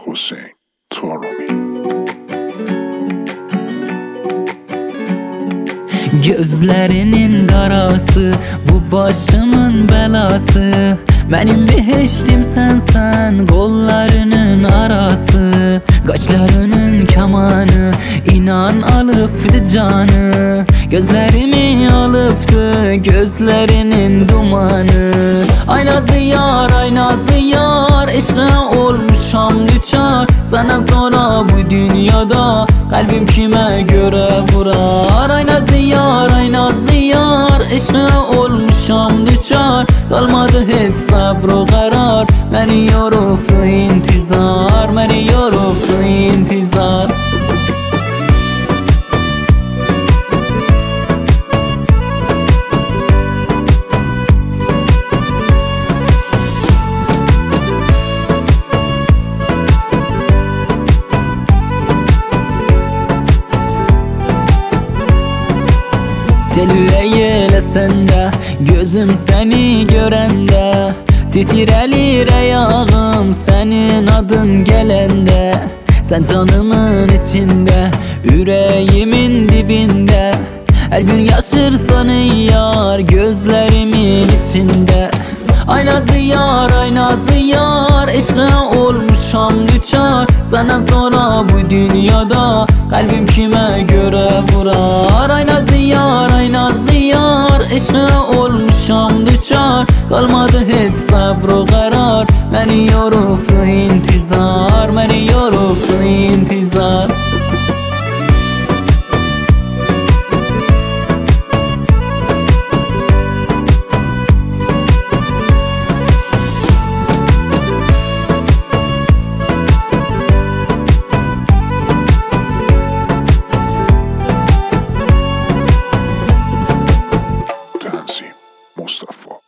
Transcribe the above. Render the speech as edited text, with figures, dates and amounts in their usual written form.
Hüseyin Torami. Gözlerinin karası, bu başımın belası. Benim behiştim sensen, kollarının arası. Kaşlarının kemanı, inan alıptı canı. Gözlerimi alıptı, gözlerinin dumanı. Ay nazlı yar, ay nazlı yar, eşkına olmuşam düçar. Sana sonra bu dünyada, kalbim kime göre vurar. Ay nazlı yar, ay nazlı yar, eşkına olmuşam düçar. Kalmadı hiç sabr karar, beni yoruptu intizar, beni yoruptu intizar. Delüye sende, gözüm seni görende. Titrelir ayağım senin adın gelende. Sen canımın içinde, yüreğimin dibinde. Her gün yaşırsan ey yar, gözlerimin içinde. Ay nazlı yar, ay nazlı yar, eşkına olmuşam düçar. Sana sonra bu dünyada, kalbim kime göre vurar. Ay nazlı yar, ay nazlı yar, eşkına olmuşam düçar. Kalmadı hiç sabr karar, beni yoruptu intizar, beni yoruptu intizar. Tanzim Mustafa.